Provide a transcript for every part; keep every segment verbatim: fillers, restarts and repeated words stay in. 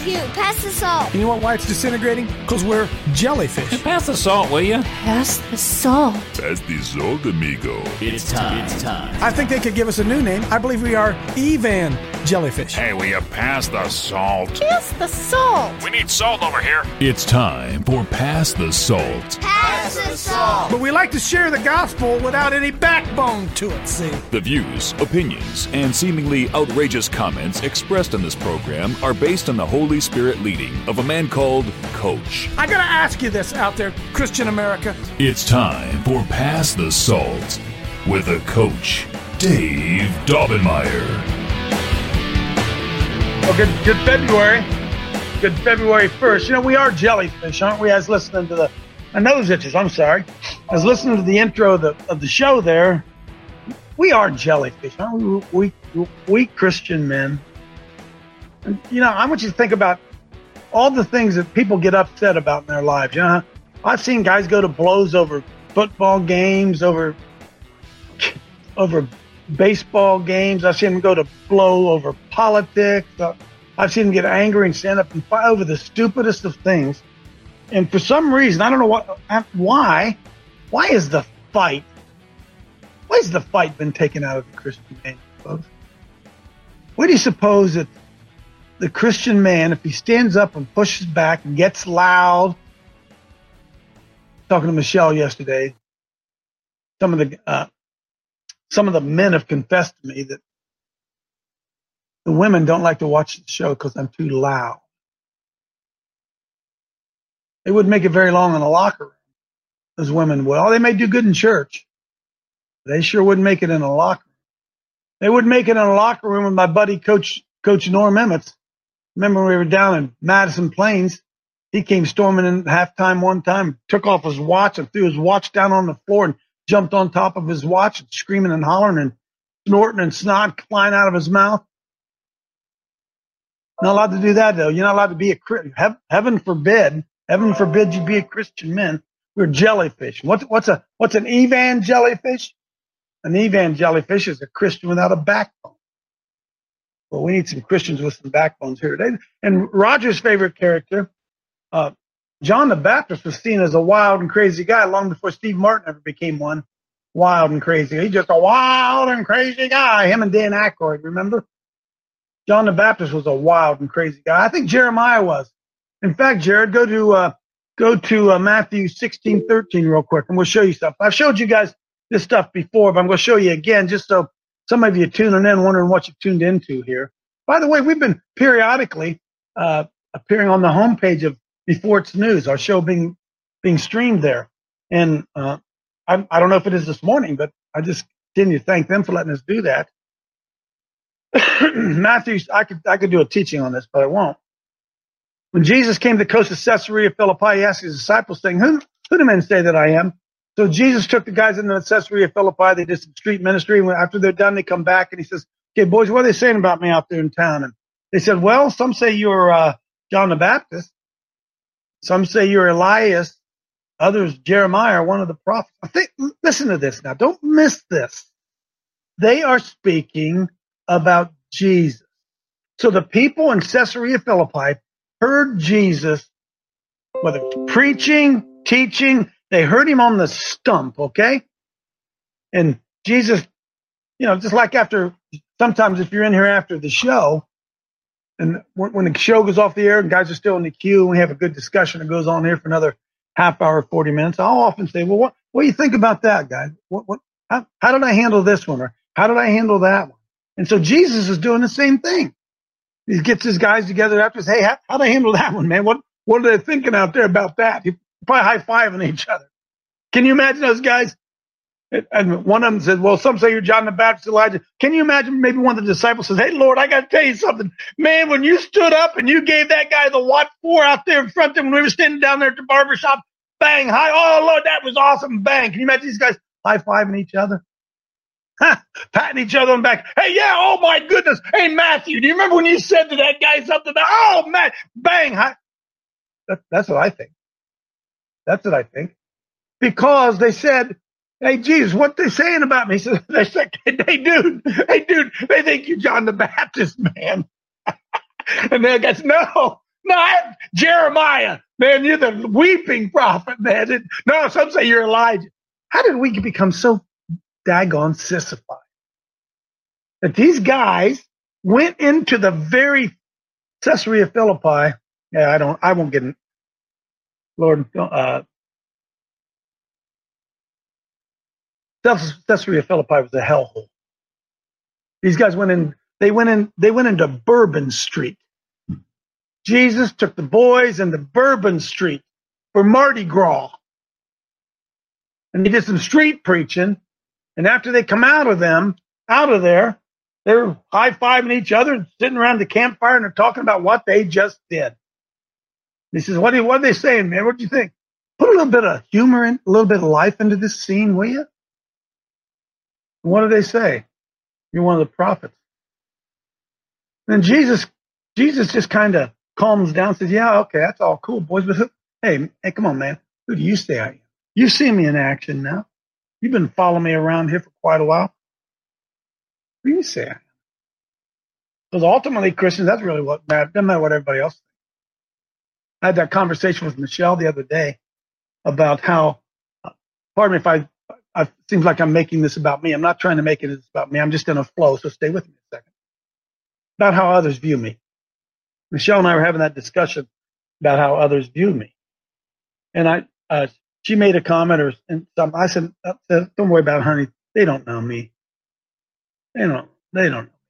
cute. Pass the salt. You know what, why it's disintegrating? Because we're jellyfish. Pass the salt, will you? Pass the salt. Pass the salt, amigo. It's time. It's time. I think they could give us a new name. I believe we are Evan Jellyfish. Hey, will you pass the salt? Pass the salt. We need salt over here. It's time for Pass the Salt. Pass the salt. But we like to share the gospel without any backbone to it, see? The views, opinions, and seemingly outrageous comments expressed in this program are based on the Holy Spirit leading of a man called Coach. I gotta ask you this out there, Christian America. It's time for Pass the Salt with the Coach, Dave Daubenmire. Well, good, good February. Good February first. You know, we are jellyfish, aren't we? I was listening to the, my nose itches, I'm sorry. I was listening to the intro of the, of the show there. We are jellyfish, aren't we? We, we Christian men. And, you know, I want you to think about all the things that people get upset about in their lives. You know, I've seen guys go to blows over football games, over, over baseball games. I've seen them go to blow over politics. Uh, I've seen them get angry and stand up and fight over the stupidest of things. And for some reason, I don't know what, why, why is the fight, why has the fight been taken out of the Christian man, folks? Where do you suppose that the Christian man, if he stands up and pushes back and gets loud, talking to Michelle yesterday, some of the, uh, some of the men have confessed to me that the women don't like to watch the show because I'm too loud. They wouldn't make it very long in the locker room, those women would. Oh, they may do good in church. They sure wouldn't make it in a locker room. They wouldn't make it in a locker room with my buddy, Coach Coach Norm Emmett. Remember we were down in Madison Plains? He came storming in halftime one time, took off his watch and threw his watch down on the floor and jumped on top of his watch, and screaming and hollering and snorting and snot flying out of his mouth. Not allowed to do that, though. You're not allowed to be a Christian. Heaven forbid. Heaven forbid you be a Christian man. We're jellyfish. What's, what's a, what's an Evan jellyfish? An Evan jellyfish is a Christian without a backbone. Well, we need some Christians with some backbones here today. And Roger's favorite character, uh, John the Baptist, was seen as a wild and crazy guy long before Steve Martin ever became one. Wild and crazy. He's just a wild and crazy guy. Him and Dan Aykroyd, remember? John the Baptist was a wild and crazy guy. I think Jeremiah was. In fact, Jared, go to uh, go to uh, Matthew sixteen thirteen real quick, and we'll show you stuff. I've showed you guys this stuff before, but I'm going to show you again just so some of you tuning in wondering what you tuned into here. By the way, we've been periodically uh, appearing on the homepage of Before It's News, our show being being streamed there. And uh, I, I don't know if it is this morning, but I just continue to thank them for letting us do that. Matthew, I could I could do a teaching on this, but I won't. When Jesus came to the coast of Caesarea Philippi, he asked his disciples, saying, who, who do men say that I am? So Jesus took the guys into Caesarea Philippi. They did some street ministry. And after they're done, they come back and he says, okay, boys, what are they saying about me out there in town? And they said, well, some say you're uh, John the Baptist. Some say you're Elias. Others, Jeremiah, one of the prophets. I think, listen to this now. Don't miss this. They are speaking about Jesus. So the people in Caesarea Philippi heard Jesus, whether it's preaching, teaching, they heard him on the stump, okay? And Jesus, you know, just like after, sometimes if you're in here after the show, and when, when the show goes off the air and guys are still in the queue, and we have a good discussion that goes on here for another half hour, forty minutes, I'll often say, well, what, what do you think about that, guys? What, what, how, how did I handle this one? Or how did I handle that one? And so Jesus is doing the same thing. He gets his guys together after, hey, how, how'd I handle that one, man? What, what are they thinking out there about that? You're probably high-fiving each other. Can you imagine those guys? And one of them said, well, some say you're John the Baptist, Elijah. Can you imagine maybe one of the disciples says, hey, Lord, I got to tell you something. Man, when you stood up and you gave that guy the what for out there in front of him when we were standing down there at the barbershop, bang, hi, oh, Lord, that was awesome, bang. Can you imagine these guys high-fiving each other? Patting each other on the back. Hey, yeah, oh, my goodness. Hey, Matthew, do you remember when you said to that guy something about, oh, man, bang. Hi. That, that's what I think. That's what I think. Because they said, hey, Jesus, what they saying about me? So they said, hey, dude, hey, dude, they think you're John the Baptist, man. And then guys, no, Not Jeremiah. Man, you're the weeping prophet, man. It, no, some say you're Elijah. How did we become so daggone sissified that these guys went into the very Caesarea Philippi? Yeah, I don't, I won't get in. Lord, uh, Caesarea Philippi was a hellhole. These guys went in, they went in, they went into Bourbon Street. Jesus took the boys into Bourbon Street for Mardi Gras. And he did some street preaching. And after they come out of them, out of there, they're high-fiving each other and sitting around the campfire and they're talking about what they just did. He says, what are, what are they saying, man? What do you think? Put a little bit of humor in, a little bit of life into this scene, will you? And what do they say? You're one of the prophets. And Jesus, Jesus just kind of calms down and says, yeah, okay, that's all cool, boys. But who, hey, hey, come on, man. Who do you say I am? You've seen me in action now. You've been following me around here for quite a while. Who do you say I am? Because ultimately, Christians, that's really what matters. Doesn't matter what everybody else thinks. I had that conversation with Michelle the other day about how, uh, pardon me if I, I, it seems like I'm making this about me. I'm not trying to make it about me. I'm just in a flow, so stay with me a second. About how others view me. Michelle and I were having that discussion about how others view me. And I, uh, she made a comment, or and some, I said, don't worry about it, honey. They don't know me. They don't, they don't know.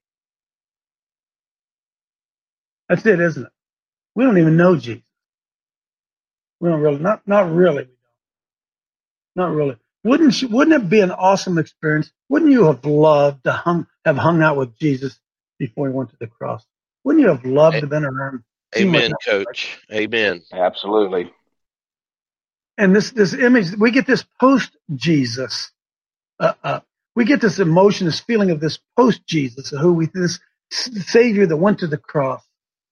That's it, isn't it? We don't even know Jesus. We don't really, not, not really. We don't. Not really. Wouldn't you, wouldn't it be an awesome experience? Wouldn't you have loved to hung, have hung out with Jesus before he went to the cross? Wouldn't you have loved to have been around? Amen, Coach. Amen. Absolutely. And this, this image, we get this post-Jesus. Uh, uh, we get this emotion, this feeling of this post-Jesus, who we, this Savior that went to the cross.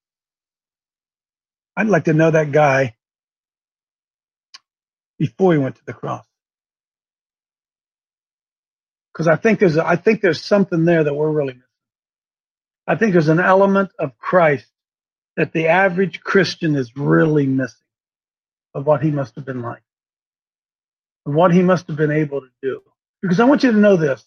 I'd like to know that guy before he went to the cross. Because I think there's, a, I think there's something there that we're really missing. I think there's an element of Christ that the average Christian is really missing, of what he must have been like, of what he must have been able to do. Because I want you to know this.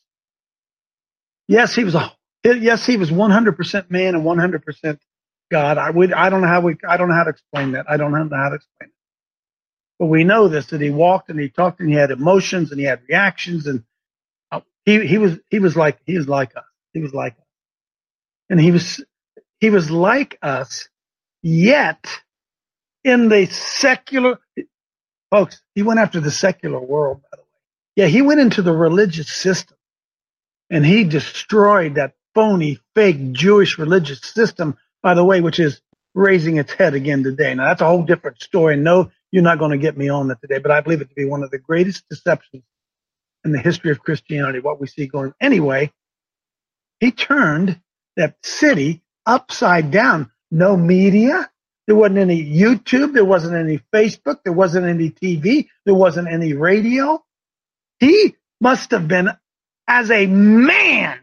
Yes, he was a, yes, he was one hundred percent man and one hundred percent God. I would, I don't know how we, I don't know how to explain that. I don't know how to explain it. But we know this, that he walked and he talked and he had emotions and he had reactions, and he, he was, he was like, he was like us. He was like us. And he was, he was like us, yet in the secular, folks, he went after the secular world, by the way. Yeah, he went into the religious system and he destroyed that phony, fake Jewish religious system, by the way, which is raising its head again today. Now, that's a whole different story. No, you're not going to get me on that today, but I believe it to be one of the greatest deceptions in the history of Christianity, what we see going. Anyway, he turned that city upside down. No media. There wasn't any YouTube. There wasn't any Facebook. There wasn't any T V. There wasn't any radio. He must have been, as a man,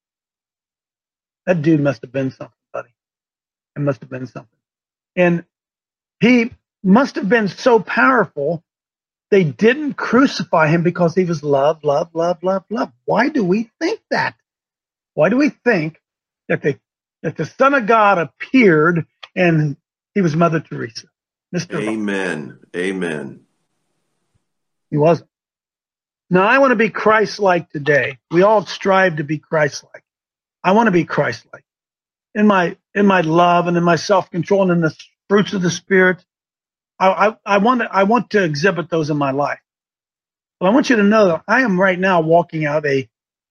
that dude must have been something, buddy. It must have been something. And he must have been so powerful, they didn't crucify him because he was love, love, love, love, love. Why do we think that? Why do we think that the, that the Son of God appeared and he was Mother Teresa? Mister Amen. Love. Amen. He wasn't. Now, I want to be Christ-like today. We all strive to be Christ-like. I want to be Christ-like. In my, in my love and in my self-control and in the fruits of the Spirit, I, I, I want to, I want to exhibit those in my life. But I want you to know that I am right now walking out a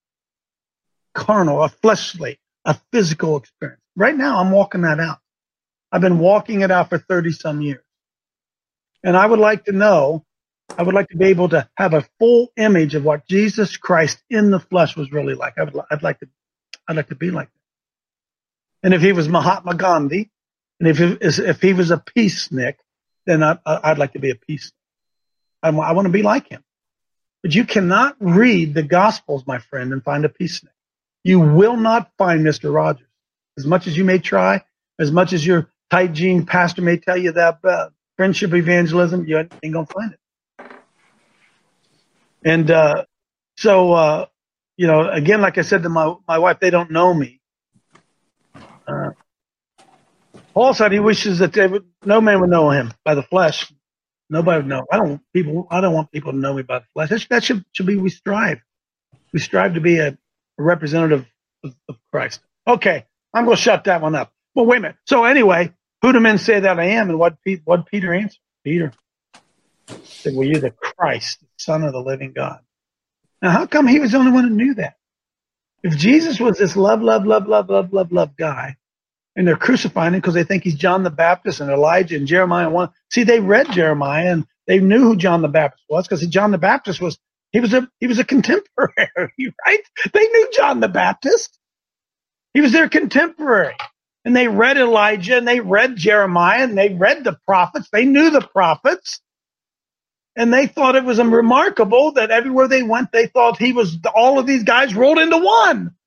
carnal, a fleshly, a physical experience. Right now, I'm walking that out. I've been walking it out for thirty some years. And I would like to know, I would like to be able to have a full image of what Jesus Christ in the flesh was really like. I would, I'd like to, I'd like to be like that. And if he was Mahatma Gandhi, and if he, if he was a peacenik, then I, I'd like to be a peacenik. I, I want to be like him. But you cannot read the Gospels, my friend, and find a peacenik. You will not find Mister Rogers. As much as you may try, as much as you're tight jean pastor may tell you that uh, friendship evangelism, you ain't going to find it. And uh, so, uh, you know, again, like I said to my, my wife, they don't know me. Uh, Paul said he wishes that they would, no man would know him by the flesh. Nobody would know. I don't want people. I don't want people to know me by the flesh. That should, that should, should be. We strive. We strive to be a, a representative of, of Christ. Okay, I'm going to shut that one up. Well, wait a minute. So anyway, who do men say that I am? And what what Peter answered? Peter said, "Well, you're the Christ, the Son of the living God." Now, how come he was the only one who knew that? If Jesus was this love, love, love, love, love, love, love guy, and they're crucifying him because they think he's John the Baptist and Elijah and Jeremiah one. See, they read Jeremiah and they knew who John the Baptist was because John the Baptist was he was a he was a contemporary, right? They knew John the Baptist. He was their contemporary. And they read Elijah and they read Jeremiah and they read the prophets. They knew the prophets. And they thought it was remarkable that everywhere they went, they thought he was all of these guys rolled into one.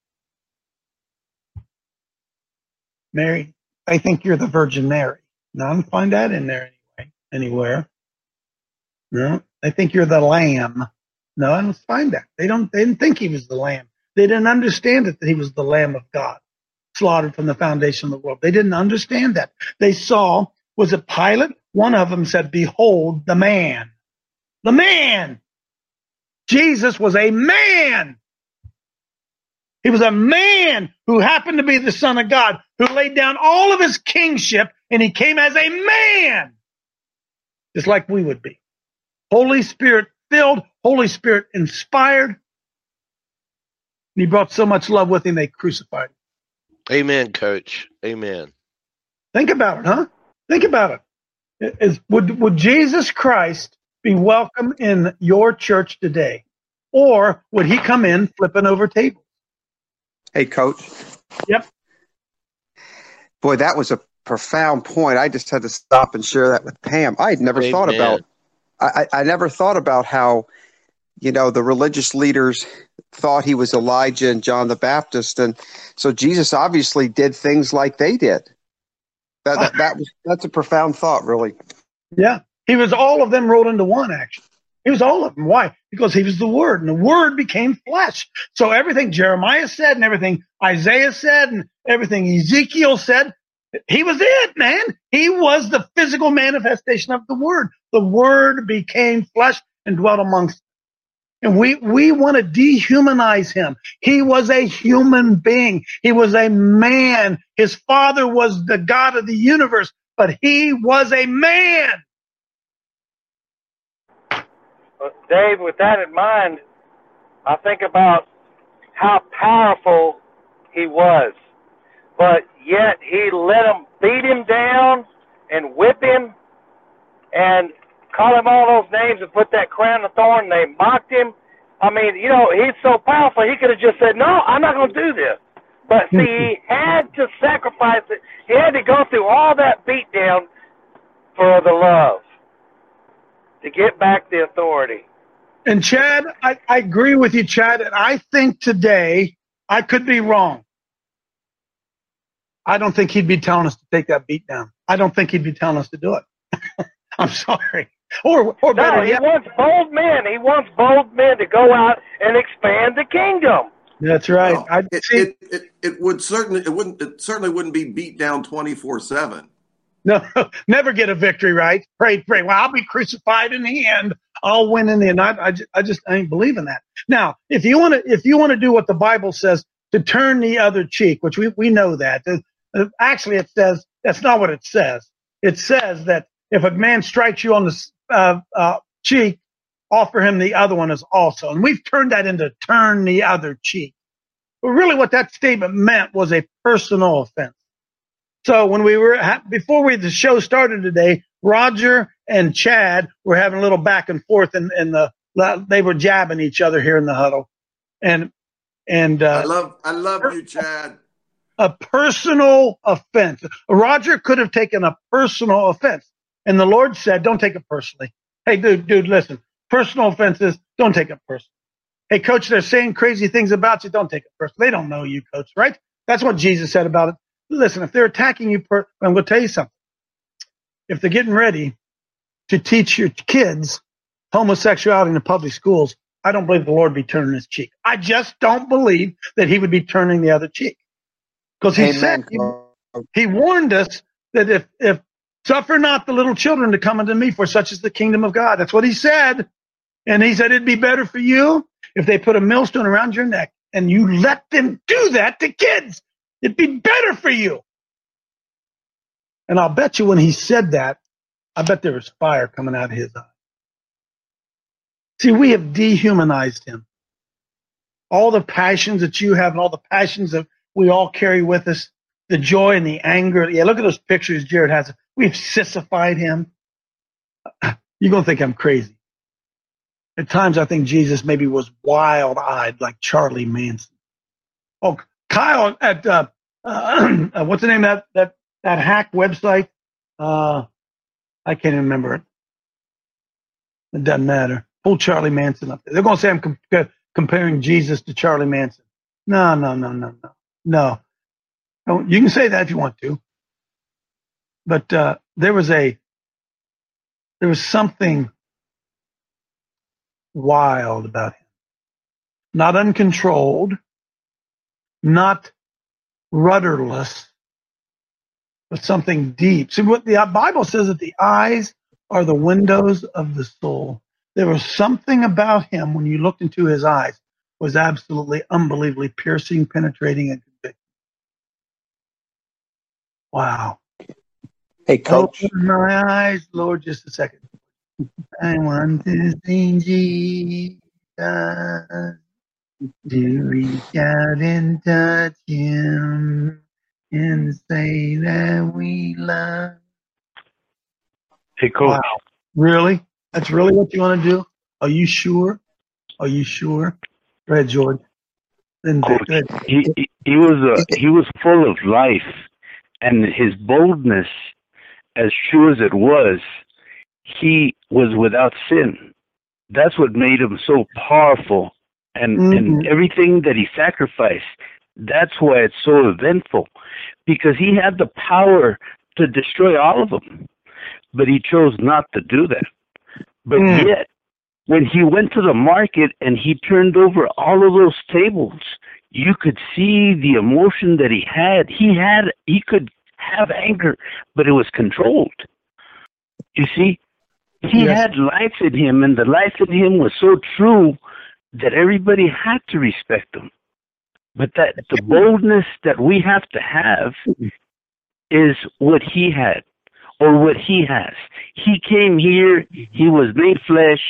Mary, I think you're the Virgin Mary. No, I don't find that in there anyway, anywhere. No, I think you're the Lamb. No, I don't find that. They don't. They didn't think he was the Lamb. They didn't understand it that he was the Lamb of God, slaughtered from the foundation of the world. They didn't understand that. They saw, was it Pilate? One of them said, "Behold, the man, the man." Jesus was a man. He was a man who happened to be the Son of God, who laid down all of his kingship, and he came as a man, just like we would be. Holy Spirit filled, Holy Spirit inspired. And he brought so much love with him, they crucified him. Amen, Coach. Amen. Think about it, huh? Think about it. Is, would, would Jesus Christ be welcome in your church today? Or would he come in flipping over tables? Hey, Coach. Yep. Boy, that was a profound point. I just had to stop and share that with Pam. I had never Amen. thought about, I, I never thought about how, you know, the religious leaders thought he was Elijah and John the Baptist. And so Jesus obviously did things like they did. That, that, that was, that's a profound thought, really. Yeah. He was all of them rolled into one, actually. He was all of them. Why? Because he was the Word, and the Word became flesh. So everything Jeremiah said and everything Isaiah said and everything Ezekiel said, he was it, man. He was the physical manifestation of the Word. The Word became flesh and dwelt amongst us. And we, we want to dehumanize him. He was a human being. He was a man. His father was the God of the universe, but he was a man. Well, Dave, with that in mind, I think about how powerful he was. But yet he let them beat him down and whip him and call him all those names and put that crown of thorn. They mocked him. I mean, you know, he's so powerful, he could have just said, "No, I'm not going to do this." But see, he had to sacrifice it. He had to go through all that beat down for the love, to get back the authority. And Chad, I, I agree with you, Chad. And I think today, I could be wrong. I don't think he'd be telling us to take that beat down. I don't think he'd be telling us to do it. I'm sorry. Or, or better no, he yet, wants bold men. He wants bold men to go out and expand the kingdom. That's right. Well, I it, see. it, it, it would certainly it wouldn't it certainly wouldn't be beat down twenty-four seven. No, never get a victory, right? Pray, pray. Well, I'll be crucified in the end. I'll win in the end. I, I, just, I just I ain't believing that. Now, if you want to, if you want to do what the Bible says, to turn the other cheek, which we we know that. Uh, actually, it says that's not what it says. It says that if a man strikes you on the uh, uh, cheek, offer him the other one as also. And we've turned that into turn the other cheek. But really, what that statement meant was a personal offense. So when we were, before we, the show started today, Roger and Chad were having a little back and forth, and, and the, they were jabbing each other here in the huddle. And, and, uh, I love, I love you, Chad. A personal offense. Roger could have taken a personal offense. And the Lord said, don't take it personally. Hey, dude, dude, listen, personal offenses, don't take it personally. Hey, coach, they're saying crazy things about you. Don't take it personally. They don't know you, coach, right? That's what Jesus said about it. listen, if they're attacking you, per, I'm going to tell you something. If they're getting ready to teach your kids homosexuality in the public schools, I don't believe the Lord be turning his cheek. I just don't believe that he would be turning the other cheek. Because he Amen. said, he, he warned us that if, if suffer not the little children to come unto me, for such is the kingdom of God. That's what he said. And he said it'd be better for you if they put a millstone around your neck and you let them do that to kids. It'd be better for you. And I'll bet you when he said that, I bet there was fire coming out of his eye. See, we have dehumanized him. All the passions that you have and all the passions that we all carry with us, the joy and the anger. Yeah, look at those pictures Jared has. We've sissified him. You're going to think I'm crazy. At times, I think Jesus maybe was wild-eyed like Charlie Manson. Oh, Kyle, at uh, uh, what's the name of that, that, that hack website? Uh, I can't even remember it. It doesn't matter. Pull Charlie Manson up there. They're going to say I'm com- comparing Jesus to Charlie Manson. No, no, no, no, no. No. no. You can say that if you want to. But uh, there was a, there was something wild about him. Not uncontrolled, not rudderless, but something deep. See, what the Bible says that the eyes are the windows of the soul. There was something about him when you looked into his eyes was absolutely unbelievably piercing, penetrating, and convicting. Wow. Hey, Coach. Open my eyes, Lord, just a second. I want to see Jesus. To reach out and touch him and say that we love. Hey, Coach. Wow. Really? That's really what you want to do? Are you sure? Are you sure? Go ahead, George. Then Coach, go ahead. He, he he was a, he was full of life, and his boldness, as true as it was, he was without sin. That's what made him so powerful, and mm-hmm. and everything that he sacrificed. That's why it's so eventful, because he had the power to destroy all of them, but he chose not to do that. But mm. yet, when he went to the market and he turned over all of those tables, you could see the emotion that he had. He had, he could have anger, but it was controlled. You see, he yes. had life in him, and the life in him was so true that everybody had to respect him. But that the boldness that we have to have is what he had. Or what he has. He came here, he was made flesh,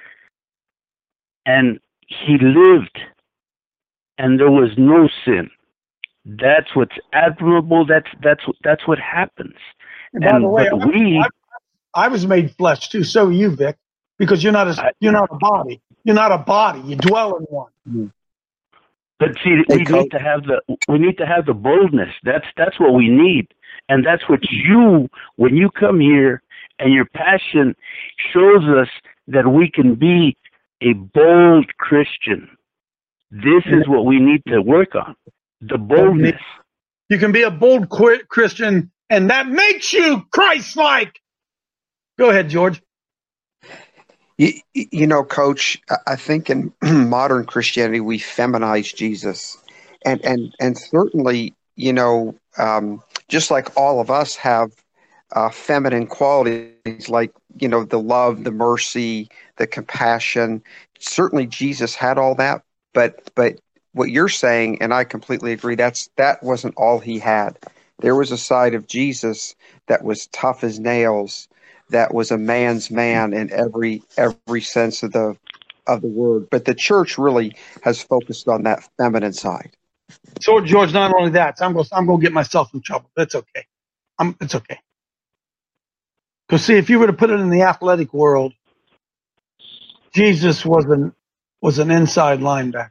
and he lived, and there was no sin. That's what's admirable. That's that's that's what happens. And by and the way, but we, I, I was made flesh too. So are you, Vic, because you're not a I, you're not a body. You're not a body. You dwell in one. But see, we need to have the we need to have the boldness. That's that's what we need. And that's what you, when you come here and your passion shows us that we can be a bold Christian. This is what we need to work on, the boldness. You can be a bold Christian, and that makes you Christ-like. Go ahead, George. You, you know, Coach, I think in modern Christianity, we feminize Jesus. And, and, and certainly, you know, um, just like all of us have uh, feminine qualities like, you know, the love, the mercy, the compassion. Certainly Jesus had all that, but but what you're saying, and I completely agree, that's that wasn't all he had. There was a side of Jesus that was tough as nails, that was a man's man in every every sense of the of the word. But the church really has focused on that feminine side. So, George, not only that, so I'm going. I'm going to get myself in trouble. That's okay. I'm. It's okay. Because see, if you were to put it in the athletic world, Jesus was an was an inside linebacker,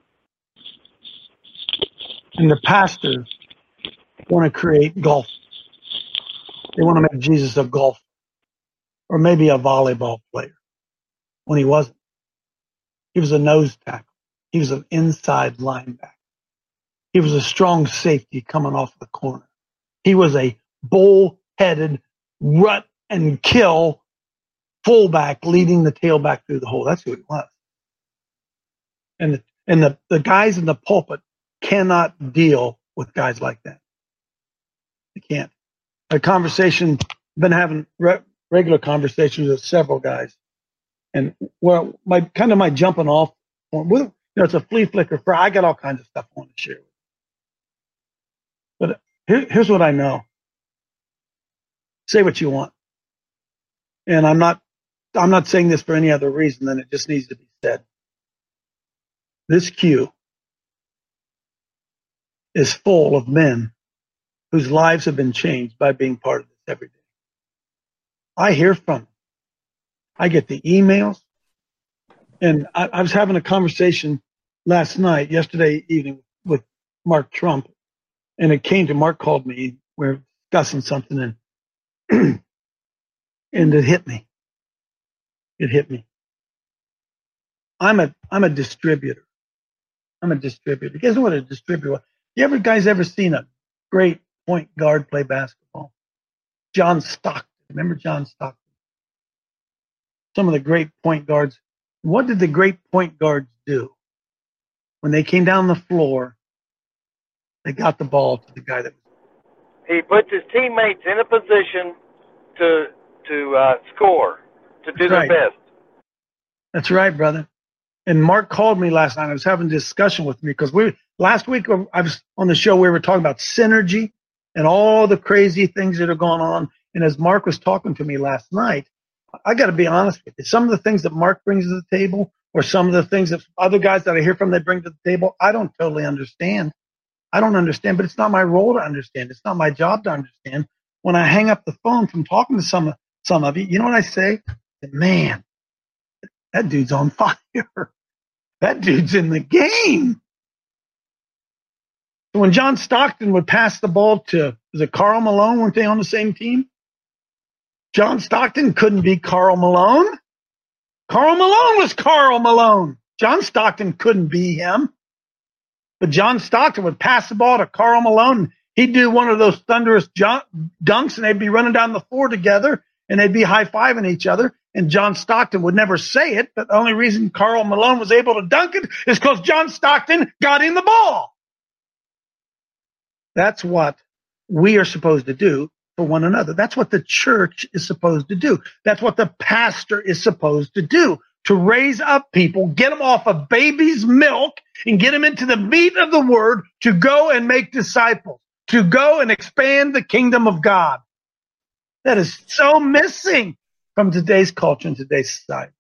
and the pastors want to create golf. They want to make Jesus a golfer, or maybe a volleyball player, when he wasn't. He was a nose tackle. He was an inside linebacker. He was a strong safety coming off the corner. He was a bull-headed rut and kill fullback leading the tailback through the hole. That's who he was. And the, and the, the guys in the pulpit cannot deal with guys like that. They can't. A conversation, been having re- regular conversations with several guys. And well, my kind of my jumping off point, with, you know, it's a flea flicker for, I got all kinds of stuff I want to share with you. But here, here's what I know. Say what you want. And I'm not, I'm not saying this for any other reason than it just needs to be said. This queue is full of men whose lives have been changed by being part of this every day. I hear from them. I get the emails. And I, I was having a conversation last night, yesterday evening, with Mark Trump. And it came to, Mark called me. We were discussing something, and and it hit me. It hit me. I'm a I'm a distributor. I'm a distributor. You guys know what a distributor is? You ever guys ever seen a great point guard play basketball? John Stockton. Remember John Stockton? Some of the great point guards. What did the great point guards do? When they came down the floor, they got the ball to the guy that was. He puts his teammates in a position to to uh, score, to do That's their right. best. That's right, brother. And Mark called me last night. I was having a discussion with me because we last week I was on the show. We were talking about synergy and all the crazy things that are going on. And as Mark was talking to me last night, I got to be honest with you. Some of the things that Mark brings to the table, or some of the things that other guys that I hear from they bring to the table, I don't totally understand. I don't understand, but it's not my role to understand. It's not my job to understand. When I hang up the phone from talking to some some of you, you know what I say? Man, that dude's on fire. That dude's in the game. So when John Stockton would pass the ball to, was it Karl Malone? Weren't they on the same team? John Stockton couldn't be Karl Malone. Karl Malone was Karl Malone. John Stockton couldn't be him. But John Stockton would pass the ball to Karl Malone. He'd do one of those thunderous jump, dunks, and they'd be running down the floor together, and they'd be high-fiving each other. And John Stockton would never say it, but the only reason Karl Malone was able to dunk it is because John Stockton got him the ball. That's what we are supposed to do for one another. That's what the church is supposed to do. That's what the pastor is supposed to do, to raise up people, get them off of baby's milk and get them into the meat of the word, to go and make disciples, to go and expand the kingdom of God. That is so missing from today's culture and today's society.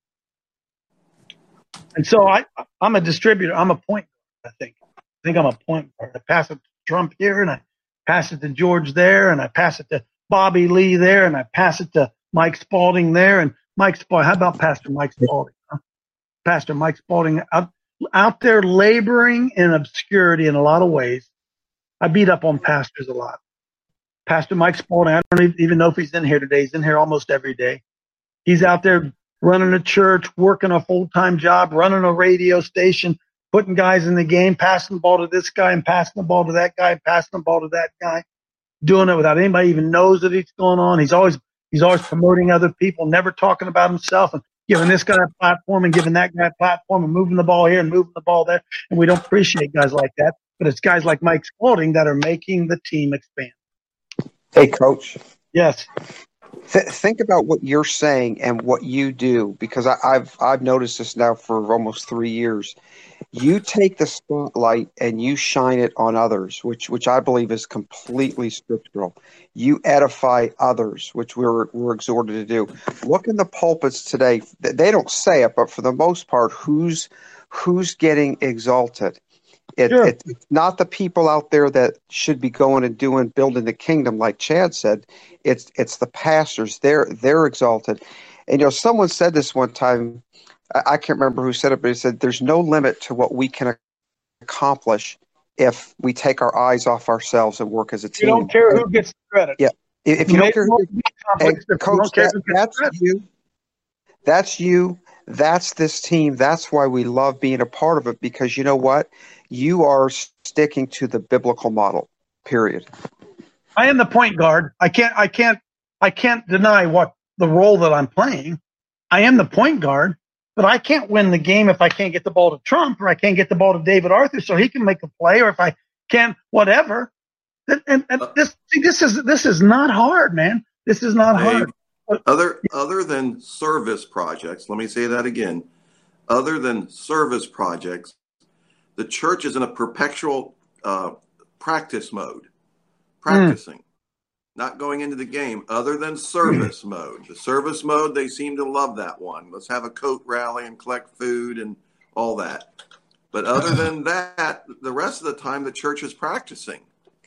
And so I, I'm a distributor. I'm a point guard, I think. I think I'm a point guard. I pass it to Trump here, and I pass it to George there, and I pass it to Bobby Lee there, and I pass it to Mike Spalding there. And Mike Spalding, how about Pastor Mike Spalding? Huh? Pastor Mike Spalding out, out there laboring in obscurity in a lot of ways. I beat up on pastors a lot. Pastor Mike Spalding, I don't even know if he's in here today. He's in here almost every day. He's out there running a church, working a full-time job, running a radio station, putting guys in the game, passing the ball to this guy and passing the ball to that guy, and passing the ball to that guy, doing it without anybody even knows that it's going on. He's always he's always promoting other people, never talking about himself, and giving this guy a platform and giving that guy a platform and moving the ball here and moving the ball there. And we don't appreciate guys like that. But it's guys like Mike Spalding that are making the team expand. Hey, Coach. Yes. Th- think about what you're saying and what you do, because I, I've I've noticed this now for almost three years. You take the spotlight and you shine it on others, which which I believe is completely scriptural. You edify others, which we're we're exhorted to do. Look in the pulpits today; they don't say it, but for the most part, who's who's getting exalted? It, Sure. it, it's not the people out there that should be going and doing building the kingdom, like Chad said. It's it's the pastors. They're they're exalted. And you know, someone said this one time. I, I can't remember who said it, but he said, "There's no limit to what we can accomplish if we take our eyes off ourselves and work as a team." You don't care who gets the credit. Yeah. If you don't care, who, and Coach, that, that's you. That's you. That's this team. That's why we love being a part of it, because you know what? You are sticking to the biblical model, period. I am the point guard. I can't, I can't, I can't deny what the role that I'm playing. I am the point guard, but I can't win the game if I can't get the ball to Trump or I can't get the ball to David Arthur so he can make a play, or if I can't, whatever. And, and, and this, see, this is, this is not hard, man. This is not Dave, hard. Other, other than service projects, let me say that again. Other than service projects, the church is in a perpetual uh, practice mode, practicing, mm. not going into the game, other than service mm. mode. The service mode, they seem to love that one. Let's have a coat rally and collect food and all that. But other than that, the rest of the time, the church is practicing.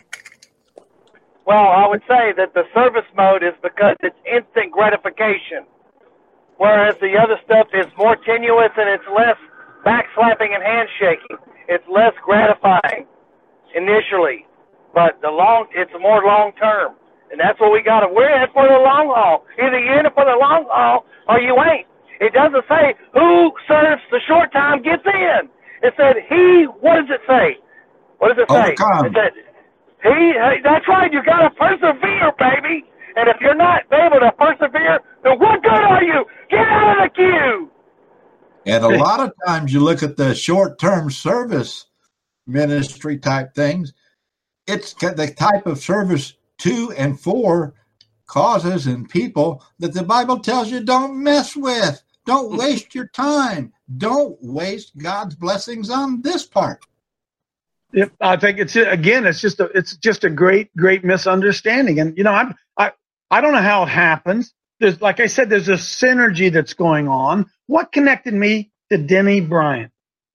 Well, I would say that the service mode is because it's instant gratification, whereas the other stuff is more tenuous and it's less backslapping and handshaking. It's less gratifying initially, but the long it's more long term, and that's what we got to. We're in it for the long haul. Either you're in it for the long haul or you ain't. It doesn't say who serves the short time gets in. It said he. What does it say? What does it say? Overcome. It said he. Hey, that's right. You got to persevere, baby. And if you're not able to persevere, then what good are you? Get out of the queue. And a lot of times you look at the short-term service ministry type things, it's the type of service to and for causes and people that the Bible tells you don't mess with. Don't waste your time. Don't waste God's blessings on this part. Yep, I think it's again. It's just a. It's just a great, great misunderstanding. And you know, I'm. I. I don't know how it happens. There's, like I said, there's a synergy that's going on. What connected me to Denny Bryan?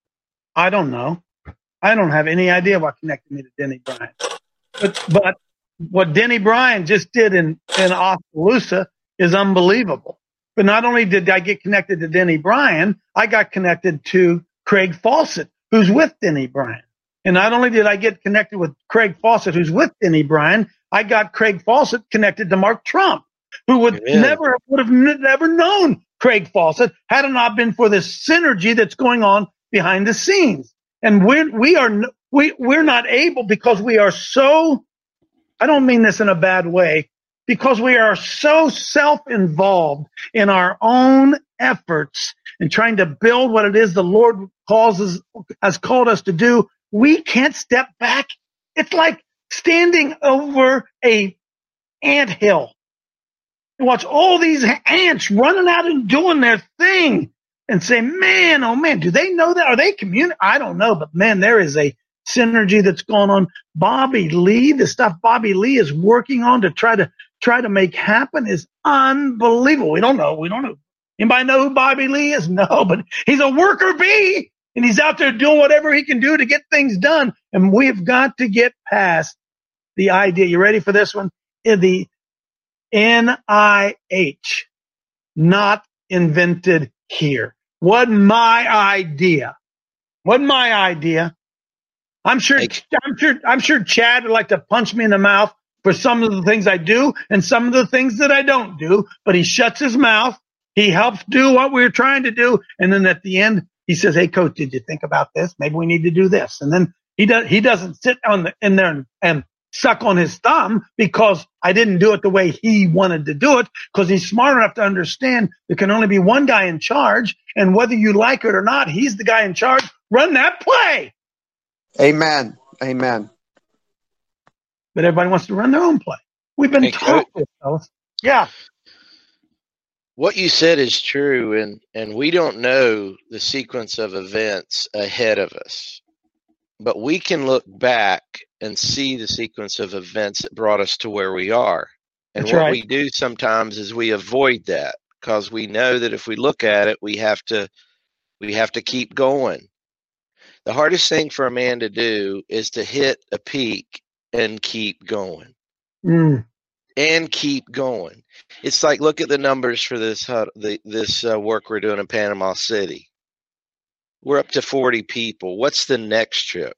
I don't know. I don't have any idea what connected me to Denny Bryan. But but what Denny Bryan just did in in Oskaloosa is unbelievable. But not only did I get connected to Denny Bryan, I got connected to Craig Fawcett, who's with Denny Bryan. And not only did I get connected with Craig Fawcett, who's with Denny Bryan, I got Craig Fawcett connected to Mark Trump, who would Amen. never would have n- never known Craig Fawcett had it not been for this synergy that's going on behind the scenes. And we're we are we we're not able because we are so. I don't mean this in a bad way, because we are so self-involved in our own efforts and trying to build what it is the Lord calls us, has called us to do. We can't step back. It's like standing over a anthill and watch all these ants running out and doing their thing and say, man, oh man, do they know that? Are they communicating? I don't know, but man, there is a synergy that's going on. Bobby Lee, the stuff Bobby Lee is working on to try to try to make happen is unbelievable. We don't know. We don't know. Anybody know who Bobby Lee is? No, but he's a worker bee. And he's out there doing whatever he can do to get things done. And we've got to get past the idea. You ready for this one? In the N I H, not invented here. Wasn't my idea. Wasn't my idea. I'm sure, I'm sure, I'm sure Chad would like to punch me in the mouth for some of the things I do and some of the things that I don't do, but he shuts his mouth. He helps do what we're trying to do. And then at the end, he says, hey, coach, did you think about this? Maybe we need to do this. And then he does, he doesn't sit on the, in there and, and suck on his thumb because I didn't do it the way he wanted to do it, because he's smart enough to understand there can only be one guy in charge. And whether you like it or not, he's the guy in charge. Run that play. Amen. Amen. But everybody wants to run their own play. We've been hey, taught this, fellas. Yeah. What you said is true, and, and we don't know the sequence of events ahead of us. But we can look back and see the sequence of events that brought us to where we are. And That's what right. we do sometimes is we avoid that because we know that if we look at it, we have to we have to keep going. The hardest thing for a man to do is to hit a peak and keep going. Mm. And keep going. It's like, look at the numbers for this uh, the, this uh, work we're doing in Panama City. We're up to forty people. What's the next trip?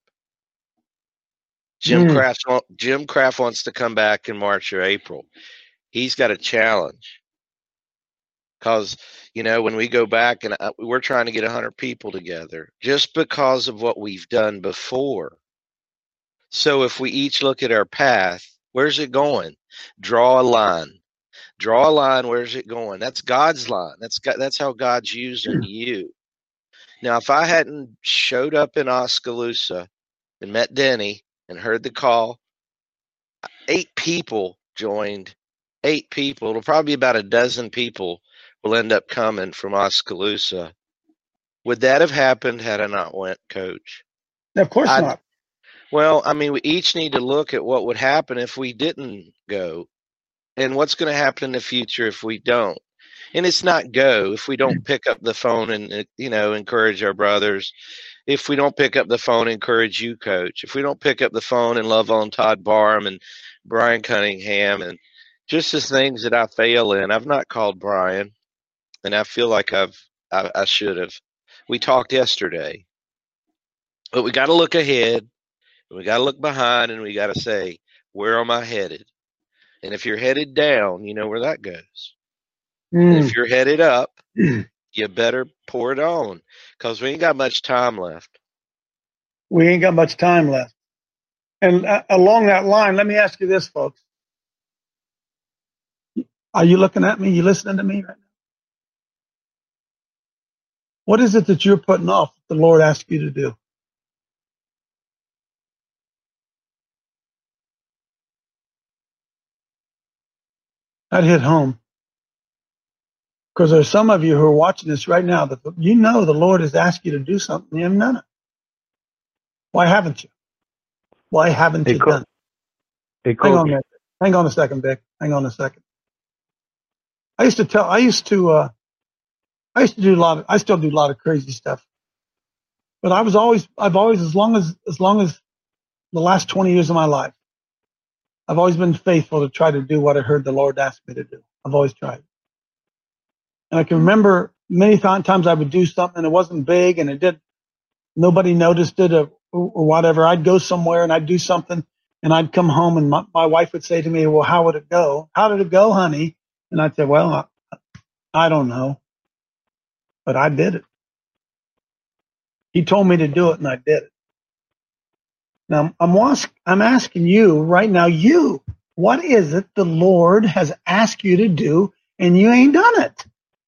Jim mm. Kraft. Jim Kraft wants to come back in March or April. He's got a challenge because you know when we go back and uh, we're trying to get a hundred people together just because of what we've done before. So if we each look at our path Where's it going? Draw a line. Draw a line. Where's it going? That's God's line. That's God, that's how God's using you. Now, if I hadn't showed up in Oskaloosa and met Denny and heard the call, eight people joined. Eight people. It'll probably be about a dozen people will end up coming from Oskaloosa. Would that have happened had I not went, Coach? Of course I, not. Well, I mean, we each need to look at what would happen if we didn't go and what's going to happen in the future if we don't. And it's not go if we don't pick up the phone and, you know, encourage our brothers. If we don't pick up the phone, encourage you, Coach. If we don't pick up the phone and love on Todd Barham and Brian Cunningham and just the things that I fail in. I've not called Brian, and I feel like I've I, I should have. We talked yesterday, but we got to look ahead, and we got to look behind, and we got to say, where am I headed? And if you're headed down, you know where that goes. Mm. And if you're headed up, you better pour it on, because we ain't got much time left. We ain't got much time left. And uh, along that line, let me ask you this, folks. Are you looking at me? You listening to me right now? What is it that you're putting off that the Lord asked you to do? That hit home. Because there's some of you who are watching this right now that you know the Lord has asked you to do something, you haven't done it. Why haven't you? Why haven't hey, you Co- done it? Hey, Hang on, Vic. Hang on a second, Vic. Hang on a second. I used to tell, I used to, uh, I used to do a lot of, I still do a lot of crazy stuff. But I was always, I've always, as long as, as long as the last twenty years of my life, I've always been faithful to try to do what I heard the Lord ask me to do. I've always tried. And I can remember many th- times I would do something and it wasn't big and it did, nobody noticed it or, or whatever. I'd go somewhere and I'd do something and I'd come home and my, my wife would say to me, well, how would it go? How did it go, honey? And I'd say, well, I, I don't know, but I did it. He told me to do it and I did it. Now I'm, ask, I'm asking you right now, you, what is it the Lord has asked you to do and you ain't done it?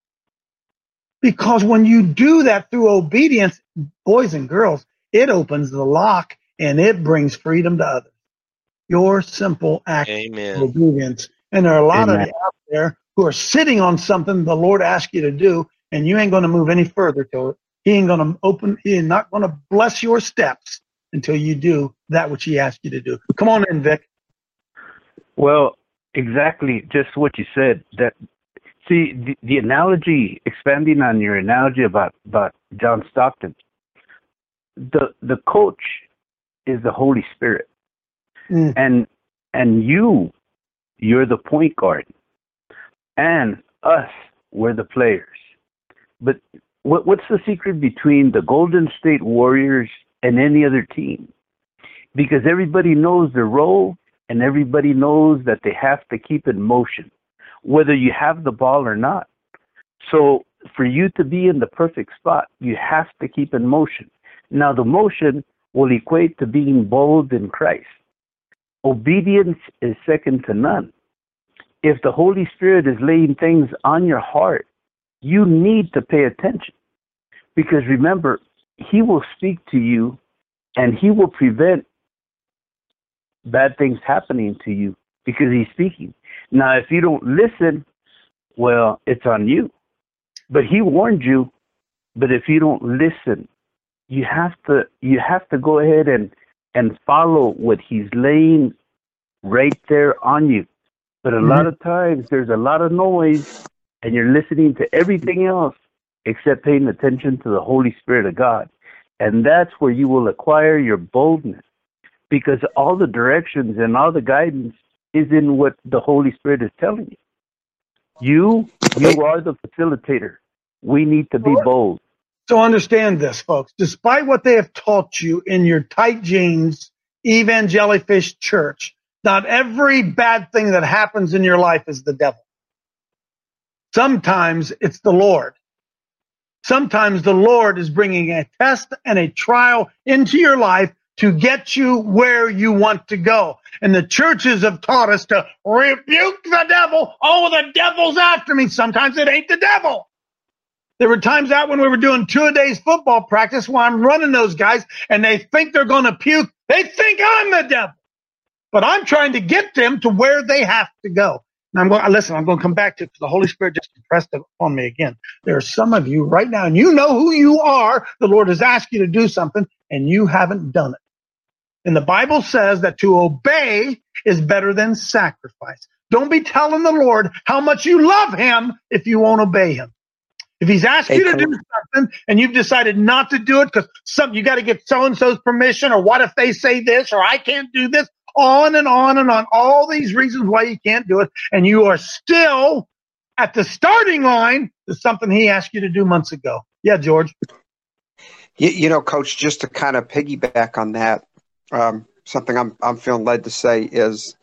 Because when you do that through obedience, boys and girls, it opens the lock and it brings freedom to others. Your simple act Amen. of obedience. And there are a lot Amen. of you out there who are sitting on something the Lord asked you to do, and you ain't going to move any further to it. He ain't going to open, he ain't not going to bless your steps until you do that which he asked you to do. Come on in, Vic. Well, exactly just what you said. That see the, the analogy, expanding on your analogy about, about John Stockton, the the coach is the Holy Spirit. Mm. And and you, you're the point guard. And us, we're the players. But what what's the secret between the Golden State Warriors and any other team? Because everybody knows their role and everybody knows that they have to keep in motion, whether you have the ball or not. So for you to be in the perfect spot, you have to keep in motion. Now the motion will equate to being bold in Christ. Obedience is second to none. If the Holy Spirit is laying things on your heart, you need to pay attention. Because remember, he will speak to you and he will prevent bad things happening to you because he's speaking. Now, if you don't listen, well, it's on you. But he warned you. But if you don't listen, you have to you have to go ahead and, and follow what he's laying right there on you. But a mm-hmm. lot of times there's a lot of noise and you're listening to everything else except paying attention to the Holy Spirit of God. And that's where you will acquire your boldness, because all the directions and all the guidance is in what the Holy Spirit is telling you. You, you are the facilitator. We need to be bold. So understand this, folks. Despite what they have taught you in your tight jeans evangelifish church, not every bad thing that happens in your life is the devil. Sometimes it's the Lord. Sometimes the Lord is bringing a test and a trial into your life to get you where you want to go. And the churches have taught us to rebuke the devil. Oh, the devil's after me. Sometimes it ain't the devil. There were times out when we were doing two-a-days football practice while I'm running those guys, and they think they're going to puke. They think I'm the devil. But I'm trying to get them to where they have to go. And I'm going, listen, I'm going to come back to it because the Holy Spirit just impressed it upon me again. There are some of you right now, and you know who you are. The Lord has asked you to do something, and you haven't done it. And the Bible says that to obey is better than sacrifice. Don't be telling the Lord how much you love him if you won't obey him. If he's asked Hey, you to Coach. do something and you've decided not to do it because some you got to get so-and-so's permission, or what if they say this, or I can't do this, on and on and on, all these reasons why you can't do it, and you are still at the starting line to something he asked you to do months ago. Yeah, George. You, you know, Coach, just to kind of piggyback on that, um, something I'm I'm feeling led to say is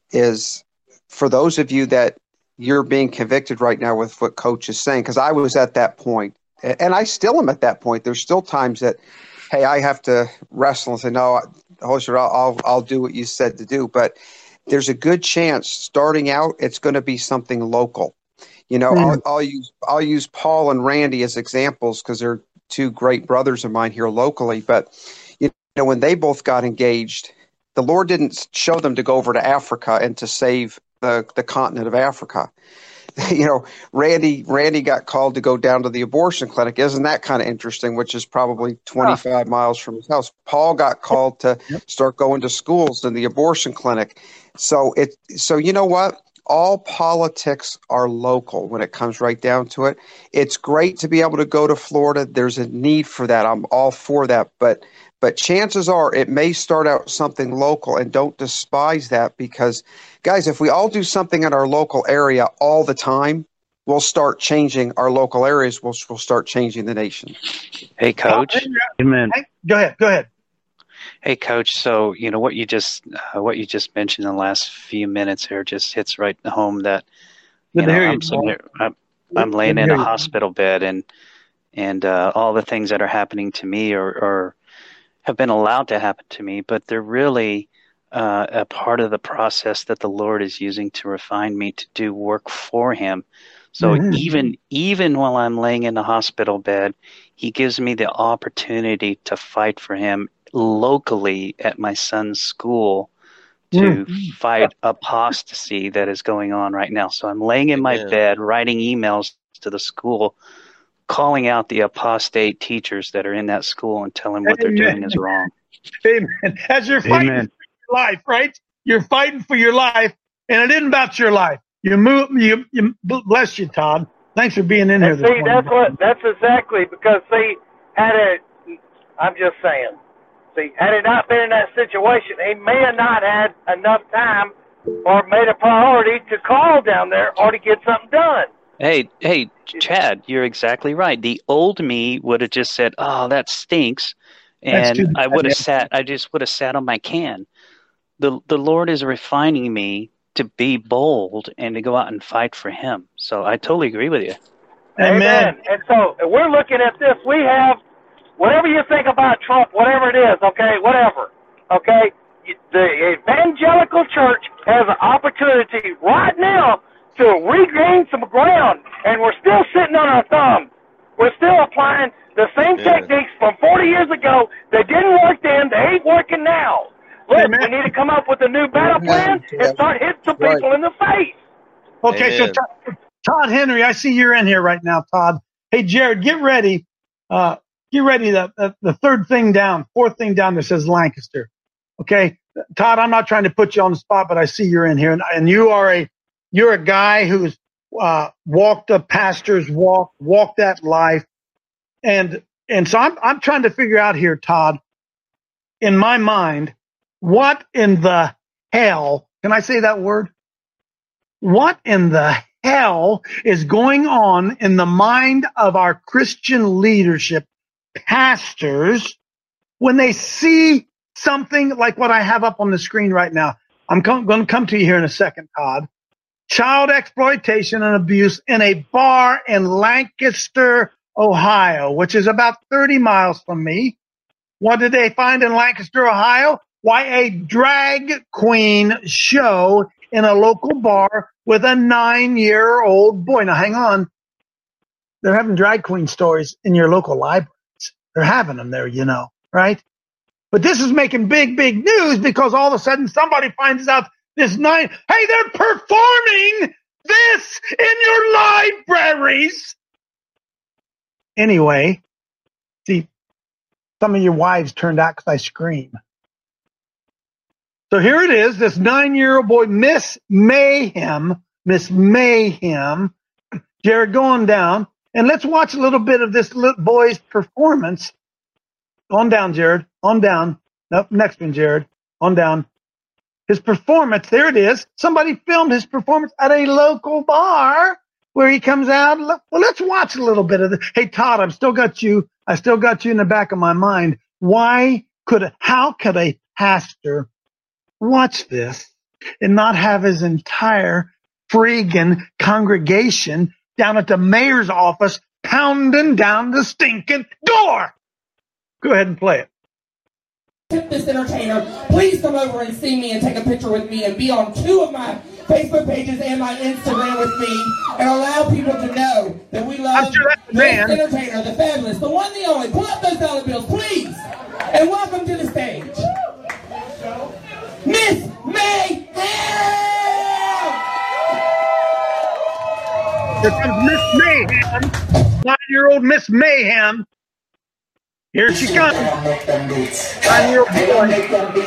is for those of you that you're being convicted right now with what Coach is saying, because I was at that point, and I still am at that point. There's still times that, hey, I have to wrestle and say, no, Holy Spirit, I'll, I'll I'll do what you said to do. But there's a good chance starting out, it's going to be something local. You know, Mm. I'll, I'll use I'll use Paul and Randy as examples because they're two great brothers of mine here locally. But you know, when they both got engaged, the Lord didn't show them to go over to Africa and to save the, the continent of Africa. You know, Randy Randy got called to go down to the abortion clinic. Isn't that kind of interesting? Which is probably twenty-five miles from his house. Paul got called to start going to schools in the abortion clinic. So it so you know what? All politics are local when it comes right down to it. It's great to be able to go to Florida. There's a need for that. I'm all for that. But but chances are it may start out something local, and don't despise that, because, guys, if we all do something in our local area all the time, we'll start changing our local areas. We'll, we'll start changing the nation. Hey, Coach. Amen. Go ahead. Go ahead. Hey, Coach. So, you know, what you just uh, what you just mentioned in the last few minutes here just hits right home that, you Good to know, hear you, I'm, sitting Paul. here, I'm, I'm laying Good to in hear a you. hospital bed, and and uh, all the things that are happening to me or, or have been allowed to happen to me, but they're really uh, a part of the process that the Lord is using to refine me to do work for him. So Mhm. even even while I'm laying in the hospital bed, he gives me the opportunity to fight for him locally at my son's school to Mm. fight apostasy that is going on right now. So I'm laying in my Amen. bed writing emails to the school, calling out the apostate teachers that are in that school and telling what they're doing is wrong. Amen. As you're fighting Amen. for your life, right? You're fighting for your life, and it isn't about your life. You move. You, you bless you, Todd. Thanks for being in here And this see, morning. that's what, that's exactly, because see, had it, I'm just saying, see, had it not been in that situation, he may have not had enough time or made a priority to call down there or to get something done. Hey, hey, Chad, you're exactly right. The old me would have just said, "Oh, that stinks," That's too and I bad, would have yeah. sat. I just would have sat on my can. the The Lord is refining me to be bold and to go out and fight for Him. So I totally agree with you. Amen. And so we're looking at this. We have, whatever you think about Trump, whatever it is, okay, whatever, okay, the evangelical church has an opportunity right now to regain some ground, and we're still sitting on our thumb. We're still applying the same Yeah. techniques from forty years ago that didn't work then, they ain't working now. Look, Amen. we need to come up with a new battle plan and start hitting some Right. people in the face. Okay, so Amen. Todd, Todd Henry, I see you're in here right now, Todd. Hey, Jared, get ready. Uh, get ready. The, the the third thing down, fourth thing down that says Lancaster. Okay, Todd, I'm not trying to put you on the spot, but I see you're in here, and, and you are a you're a guy who's uh, walked a pastor's walk, walked that life, and and so I'm I'm trying to figure out here, Todd, in my mind, what in the hell? Can I say that word? What in the hell is going on in the mind of our Christian leadership, pastors, when they see something like what I have up on the screen right now? I'm com- going to come to you here in a second, Todd. Child exploitation and abuse in a bar in Lancaster, Ohio, which is about thirty miles from me. What did they find in Lancaster, Ohio? Why, a drag queen show in a local bar with a nine-year-old boy. Now, hang on. They're having drag queen stories in your local libraries. They're having them there, you know, right? But this is making big, big news because all of a sudden somebody finds out this nine, hey, they're performing this in your libraries. Anyway, see, some of your wives turned out because I scream. So here it is, this nine-year-old boy, Miss Mayhem, Miss Mayhem, Jared, going down. And let's watch a little bit of this little boy's performance. On down, Jared. On down. Nope, next one, Jared. On down. His performance, there it is. Somebody filmed his performance at a local bar where he comes out. Well, let's watch a little bit of this. Hey, Todd, I've still got you. I still got you in the back of my mind. Why could, how could a pastor watch this and not have his entire friggin' congregation down at the mayor's office pounding down the stinking door? Go ahead and play it. This entertainer, please come over and see me and take a picture with me and be on two of my Facebook pages and my Instagram with me and allow people to know that we love sure this man. entertainer, the fabulous, the one, the only. Pull up those dollar bills, please, and welcome to the stage, Miss Mayhem! Here comes Miss Mayhem, nine-year-old Miss Mayhem. Here she comes. Nine-year-old boy.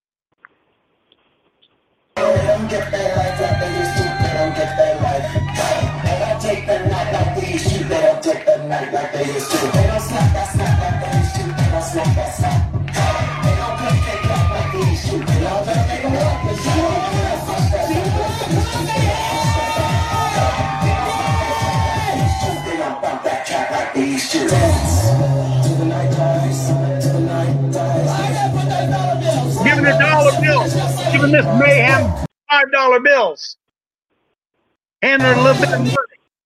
Giving a dollar bill. Giving Miss Mayhem five dollar bills. And her a little bit of money.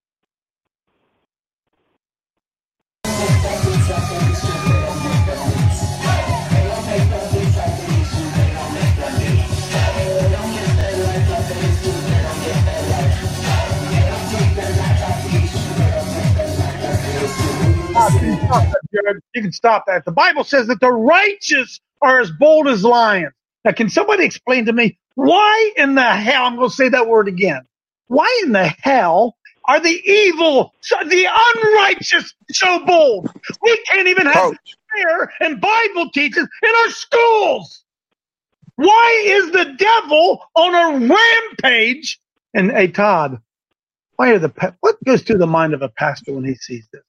You can stop that. The Bible says that the righteous are as bold as lions. Now, can somebody explain to me why in the hell, I'm going to say that word again, why in the hell are the evil, the unrighteous so bold? We can't even have prayer and Bible teachers in our schools. Why is the devil on a rampage? And hey, Todd, why are the what goes through the mind of a pastor when he sees this?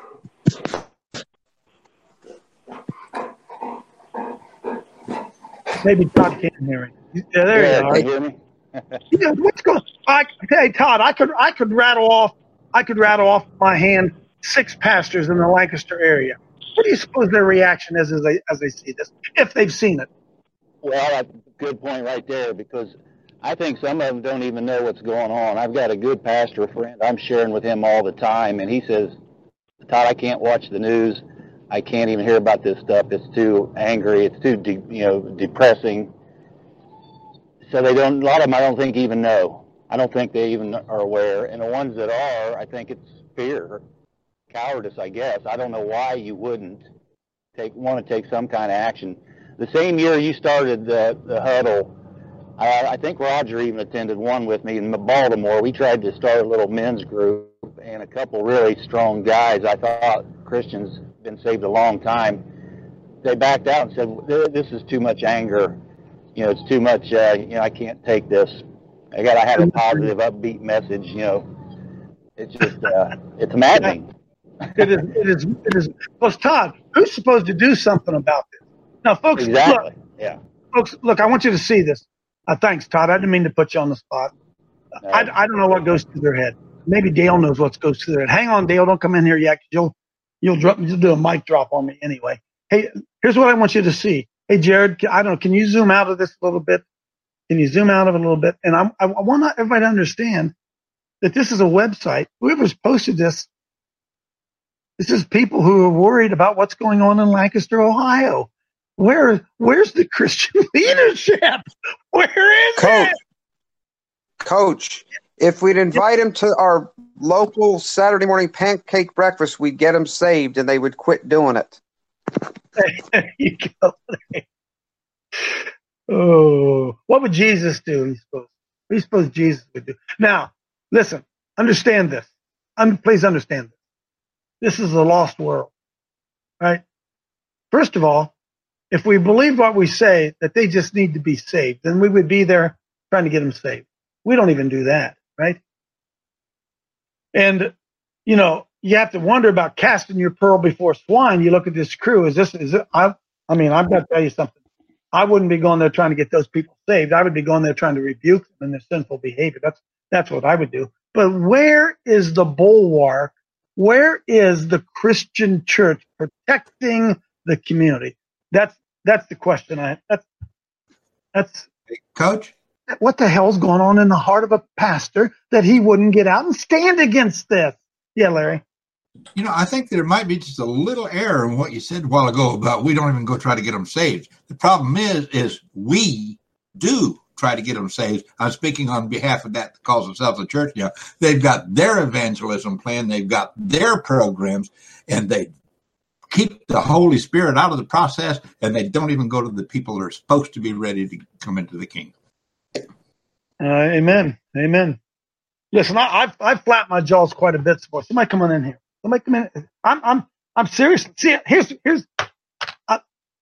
Maybe Todd can't hear me. Yeah, there yeah, you are. Can you hear me? Yeah, what's going? I, hey, Todd, I could I could rattle off I could rattle off my hand six pastors in the Lancaster area. What do you suppose their reaction is as they as they see this, if they've seen it? Well, that's a good point right there, because I think some of them don't even know what's going on. I've got a good pastor friend. I'm sharing with him all the time, and he says, Todd, I can't watch the news. I can't even hear about this stuff. It's too angry. It's too, de- you know, depressing. So they don't. A lot of them, I don't think, even know. I don't think they even are aware. And the ones that are, I think it's fear, cowardice, I guess. I don't know why you wouldn't take want to take some kind of action. The same year you started the the huddle, I, I think Roger even attended one with me in Baltimore. We tried to start a little men's group, and a couple really strong guys, I thought Christians, been saved a long time, they backed out and said, this is too much anger. You know, it's too much, uh, you know, I can't take this. I got to have a positive, upbeat message, you know. It's just, uh, it's maddening. It is, it is, it is. Well, Todd, who's supposed to do something about this? Now, folks, exactly. look, yeah. Folks, look, I want you to see this. Uh, thanks, Todd. I didn't mean to put you on the spot. No. I, I don't know what goes through their head. Maybe Dale knows what goes through their head. Hang on, Dale. Don't come in here yet. You'll, you'll drop, you'll do a mic drop on me anyway. Hey, here's what I want you to see. Hey, Jared, I don't know. Can you zoom out of this a little bit? Can you zoom out of it a little bit? And I'm, I, I want everybody to understand that this is a website. Whoever's posted this, this is people who are worried about what's going on in Lancaster, Ohio. Where where's the Christian leadership? Where is Coach, it? Coach, if we'd invite him to our local Saturday morning pancake breakfast, we'd get him saved and they would quit doing it. There you go. Oh, what would Jesus do? He's supposed, what do you suppose Jesus would do? Now, listen, understand this. Um, please understand this. This is a lost world, right? First of all, if we believe what we say, that they just need to be saved, then we would be there trying to get them saved. We don't even do that, right? And, you know, you have to wonder about casting your pearl before swine. You look at this crew. Is this, is it, I, I mean, I've got to tell you something. I wouldn't be going there trying to get those people saved. I would be going there trying to rebuke them and their sinful behavior. That's, that's what I would do. But where is the bulwark? Where is the Christian church protecting the community? That's that's the question. I that's that's Coach. What the hell's going on in the heart of a pastor that he wouldn't get out and stand against this? Yeah, Larry. You know, I think there might be just a little error in what you said a while ago about we don't even go try to get them saved. The problem is, is we do try to get them saved. I'm speaking on behalf of that that calls themselves a church now. They've got their evangelism plan. They've got their programs, and they keep the Holy Spirit out of the process, and they don't even go to the people that are supposed to be ready to come into the kingdom. Uh, amen. Amen. Listen, I, I've, I've flapped my jaws quite a bit. So somebody come on in here. Somebody come in. I'm, I'm, I'm serious. See, here's, here's, I,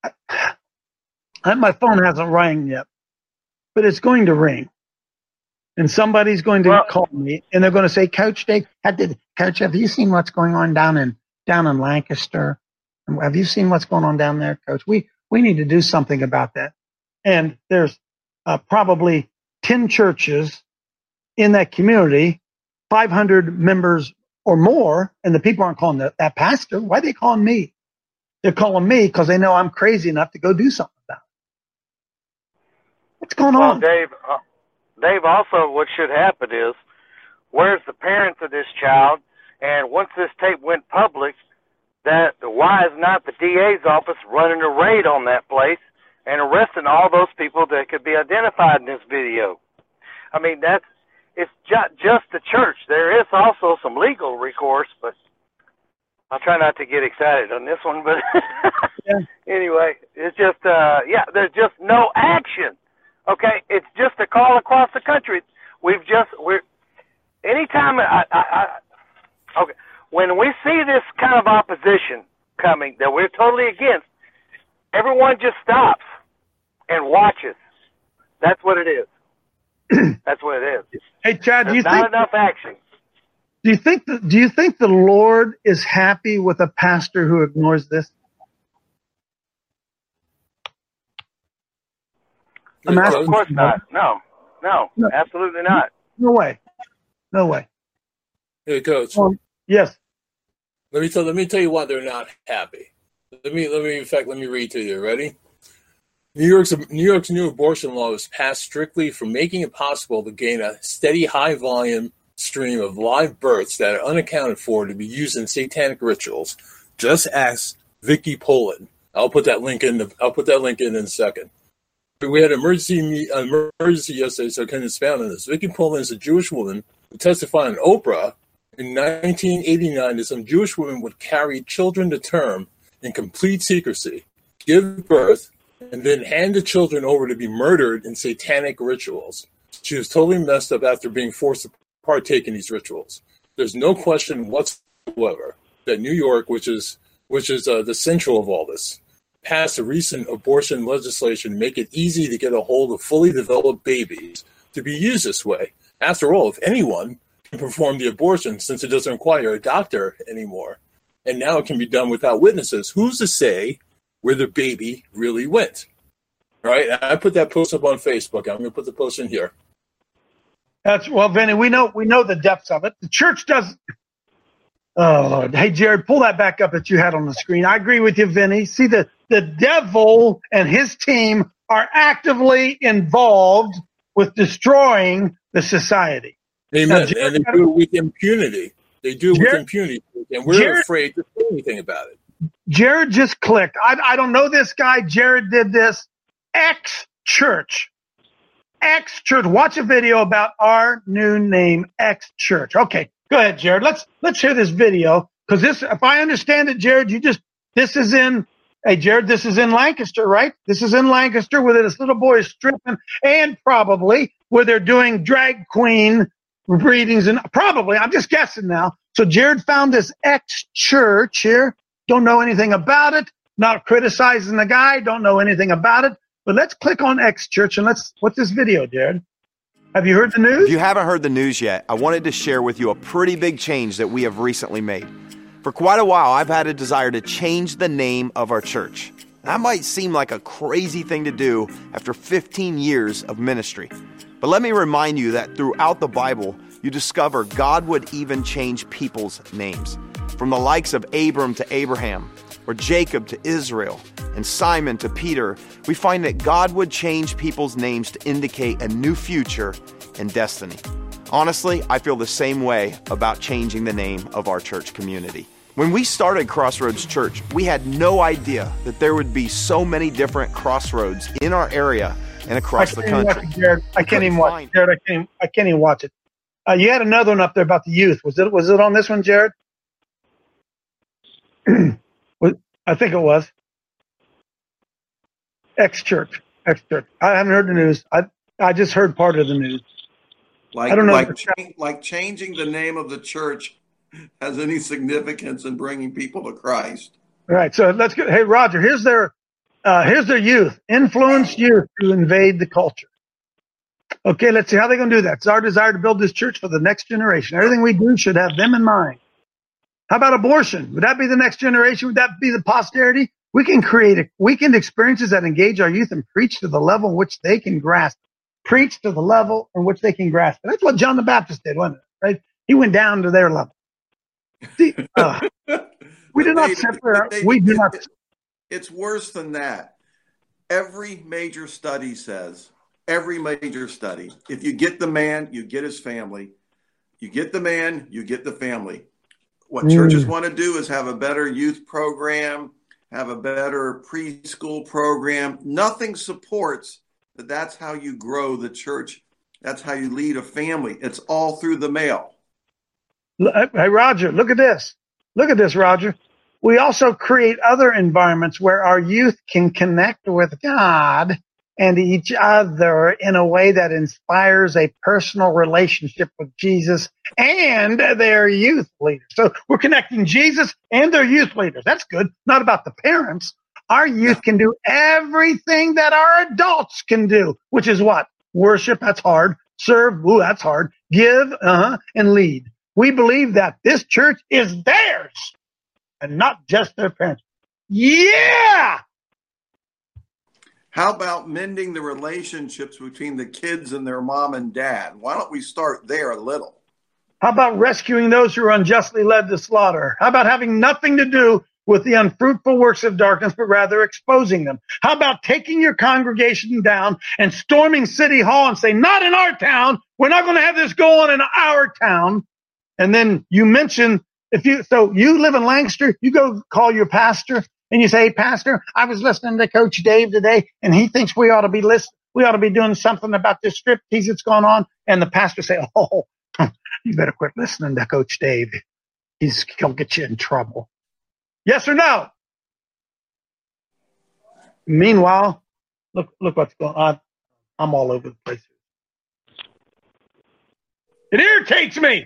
I, my phone hasn't rang yet, but it's going to ring. And somebody's going to well, call me, and they're going to say, Coach Dave, have, did, Coach, have you seen what's going on down in, down in Lancaster? Have you seen what's going on down there, Coach? We, we need to do something about that. And there's uh, probably ten churches in that community, five hundred members or more, and the people aren't calling that, that pastor. Why are they calling me? They're calling me because they know I'm crazy enough to go do something about it. What's going well, on? Dave, uh, Dave, also what should happen is, where's the parents of this child? And once this tape went public, that why is not the D A's office running a raid on that place and arresting all those people that could be identified in this video? I mean, that's, it's just, just the church. There is also some legal recourse, but I'll try not to get excited on this one. But yeah. Anyway, it's just, uh, yeah, there's just no action. Okay, it's just a call across the country. We've just, we're, anytime, I, I, I, okay, when we see this kind of opposition coming that we're totally against, everyone just stops and watches. That's what it is. That's what it is. Hey, Chad, do you There's think not enough action? Do you think the, do you think the Lord is happy with a pastor who ignores this? I'm asking, of course not. No, no, no, absolutely not. No way. No way. Hey, Coach. Um, yes. Let me tell. Let me tell you why they're not happy. Let me. Let me. In fact, let me read to you. Ready? New York's New York's new abortion law was passed strictly for making it possible to gain a steady, high-volume stream of live births that are unaccounted for to be used in satanic rituals. Just ask Vicky Poland. I'll put that link in. The, I'll put that link in in a second. We had an emergency emergency yesterday, so I can expound on this. Vicky Poland is a Jewish woman who testified on Oprah in nineteen eighty-nine that some Jewish women would carry children to term in complete secrecy, give birth, and then hand the children over to be murdered in satanic rituals. She was totally messed up after being forced to partake in these rituals. There's no question whatsoever that New York, which is which is uh, the central of all this, passed a recent abortion legislation to make it easy to get a hold of fully developed babies to be used this way. After all, if anyone can perform the abortion, since it doesn't require a doctor anymore, and now it can be done without witnesses, who's to say where the baby really went? All right, I put that post up on Facebook. I'm going to put the post in here. That's well, Vinny. We know we know the depths of it. The church doesn't. Oh Lord! Hey, Jared, pull that back up that you had on the screen. I agree with you, Vinny. See, the the devil and his team are actively involved with destroying the society. Amen. Now, Jared, and they do it with impunity. They do it Jared, with impunity, and we're Jared, afraid to say anything about it. Jared just clicked. I, I don't know this guy. Jared did this. X Church. X Church. Watch a video about our new name, X Church. Okay, go ahead, Jared. Let's let's hear this video because this, if I understand it, Jared, you just this is in. Hey, Jared, this is in Lancaster, right? This is in Lancaster where this little boy is stripping, and probably where they're doing drag queen readings, and probably I'm just guessing now. So Jared found this X Church here. Don't know anything about it. Not criticizing the guy. Don't know anything about it. But let's click on X Church and let's, what's this video, Jared? Have you heard the news? If you haven't heard the news yet, I wanted to share with you a pretty big change that we have recently made. For quite a while, I've had a desire to change the name of our church. That might seem like a crazy thing to do after fifteen years of ministry. But let me remind you that throughout the Bible, you discover God would even change people's names. From the likes of Abram to Abraham, or Jacob to Israel, and Simon to Peter, we find that God would change people's names to indicate a new future and destiny. Honestly, I feel the same way about changing the name of our church community. When we started Crossroads Church, we had no idea that there would be so many different crossroads in our area and across the country. It, Jared. I can't even watch it, Jared. I can't, I can't even watch it. Uh, you had another one up there about the youth. Was it was it on this one, Jared? I think it was. X Church. X Church. I haven't heard the news. I I just heard part of the news. Like, I don't know. Like, cha- like changing the name of the church has any significance in bringing people to Christ. All right. So let's get. Hey, Roger. Here's their. Uh, here's their youth. Influence youth to invade the culture. Okay. Let's see how they're going to do that. It's our desire to build this church for the next generation. Everything we do should have them in mind. How about abortion? Would that be the next generation? Would that be the posterity? We can create a, weekend experiences that engage our youth and preach to the level in which they can grasp. Preach to the level in which they can grasp. And that's what John the Baptist did, wasn't it? Right? He went down to their level. See, uh, we do not David, separate. David, We do it, not. it, it's worse than that. Every major study says, every major study, if you get the man, you get his family. You get the man, you get the family. What churches Mm. want to do is have a better youth program, have a better preschool program. Nothing supports that that's how you grow the church. That's how you lead a family. It's all through the male. Hey, Roger, look at this. Look at this, Roger. We also create other environments where our youth can connect with God and each other in a way that inspires a personal relationship with Jesus and their youth leaders. So we're connecting Jesus and their youth leaders. That's good. Not about the parents. Our youth can do everything that our adults can do, which is what? Worship, that's hard. Serve, ooh, that's hard. Give, uh-huh, and lead. We believe that this church is theirs and not just their parents. Yeah! How about mending the relationships between the kids and their mom and dad? Why don't we start there a little? How about rescuing those who are unjustly led to slaughter? How about having nothing to do with the unfruitful works of darkness, but rather exposing them? How about taking your congregation down and storming City Hall and saying, not in our town. We're not going to have this go on in our town. And then you mention, if you, so you live in Lancaster, you go call your pastor and you say, hey, Pastor, I was listening to Coach Dave today and he thinks we ought to be listening. We ought to be doing something about this striptease that's going on. And the pastor say, oh, you better quit listening to Coach Dave. He's, he'll get you in trouble. Yes or no? Meanwhile, look, look what's going on. I'm all over the place. It irritates me.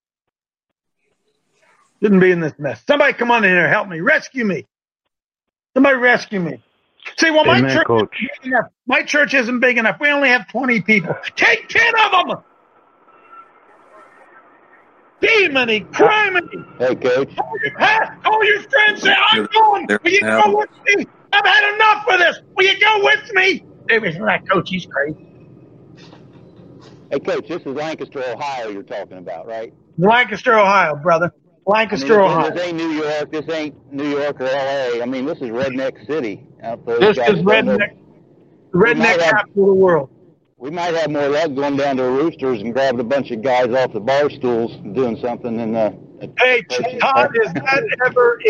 Shouldn't be in this mess. Somebody come on in here, help me, rescue me. Somebody rescue me. See, well, my Amen, church, Coach. isn't big enough. My church isn't big enough. We only have twenty people. Take ten of them. Demony, criminy. Hey, Coach. Call your, huh? Call your friends. Say, I'm going. Will you go with me? I've had enough of this. Will you go with me? David's like, Coach, he's crazy. Hey, Coach, this is Lancaster, Ohio you're talking about, right? Lancaster, Ohio, brother. Lancaster, I mean, Ohio. this, this ain't New York. This ain't New York or L A. I mean, this is redneck city. Out there. This is redneck, redneck capital of the world. We might have more luck going down to a Roosters and grabbing a bunch of guys off the bar stools and doing something than uh, Hey, Todd, is that ever it?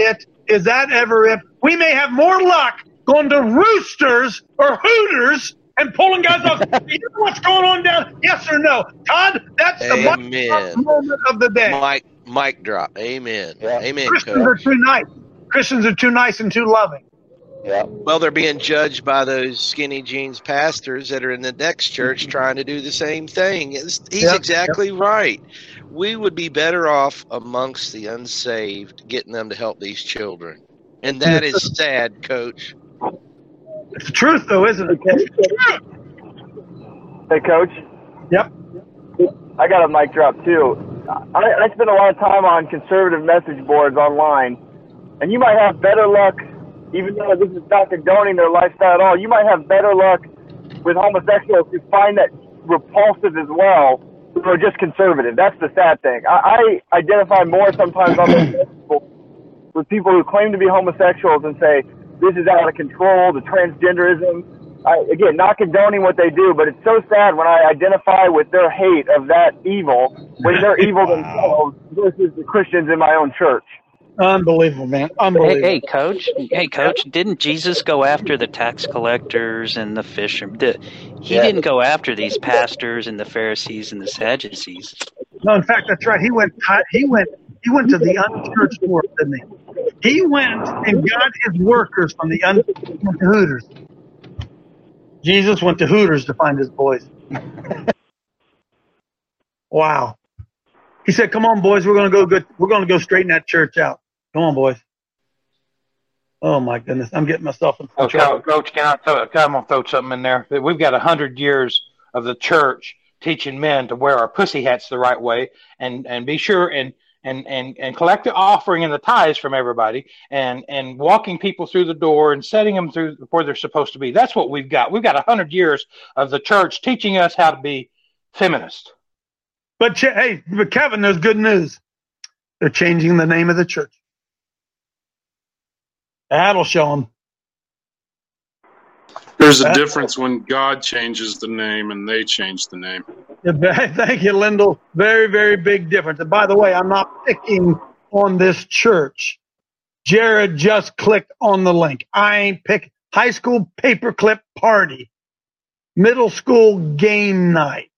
is that ever if. We may have more luck going to Roosters or Hooters and pulling guys off. You know what's going on down? Yes or no? Todd, that's the Amen. moment of the day. Mic, mic drop. Amen. Yeah. Amen, Christians Coach. are too nice. Christians are too nice and too loving. Yeah. Well, they're being judged by those skinny jeans pastors that are in the next church trying to do the same thing. It's, he's Yep, exactly right. We would be better off amongst the unsaved getting them to help these children. And that is sad, Coach. It's the truth, though, isn't it? It's the truth. Hey, Coach. Yep. I got a mic drop, too. I, I spend a lot of time on conservative message boards online, and you might have better luck, even though this is not condoning their lifestyle at all, you might have better luck with homosexuals who find that repulsive as well, who are just conservative. That's the sad thing. I, I identify more sometimes on those message boards with people who claim to be homosexuals and say, this is out of control, the transgenderism. I, again, not condoning what they do, but it's so sad when I identify with their hate of that evil when they're evil themselves versus the Christians in my own church. Unbelievable, man. Unbelievable. Hey, hey, Coach. Hey, Coach. Didn't Jesus go after the tax collectors and the fishermen? The, he Yeah. didn't go after these pastors and the Pharisees and the Sadducees. No, in fact, that's right. He went. He went. He went to the unchurched world, didn't he? He went and got his workers from the un- went to Hooters. Jesus went to Hooters to find his boys. Wow. He said, "Come on, boys. We're going to go good. We're going to go straighten that church out. Come on, boys." Oh my goodness, I'm getting myself in Oh, trouble. Coach, can I throw, I'm gonna throw something in there? We've got a hundred years of the church teaching men to wear our pussy hats the right way, and and be sure and and and and collect the offering and the tithes from everybody, and and walking people through the door and setting them through where they're supposed to be. That's what we've got. We've got a hundred years of the church teaching us how to be feminist. But Ch- hey, but Kevin, there's good news. They're changing the name of the church. That'll show them. There's a difference when God changes the name and they change the name. Thank you, Lyndall. Very, very big difference. And by the way, I'm not picking on this church. Jared just clicked on the link. I ain't pick high school paperclip party, middle school game night.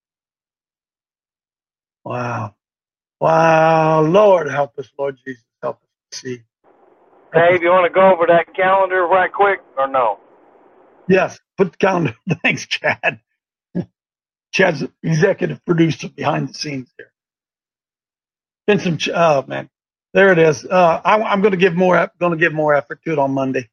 Wow. Wow. Lord, help us, Lord Jesus. Help us see. Dave, you want to go over that calendar right quick or no? Yes, put the calendar. Thanks, Chad. Chad's executive producer behind the scenes here. Been some. Oh man, there it is. Uh, I, I'm going to give more. Going to give more effort to it on Monday.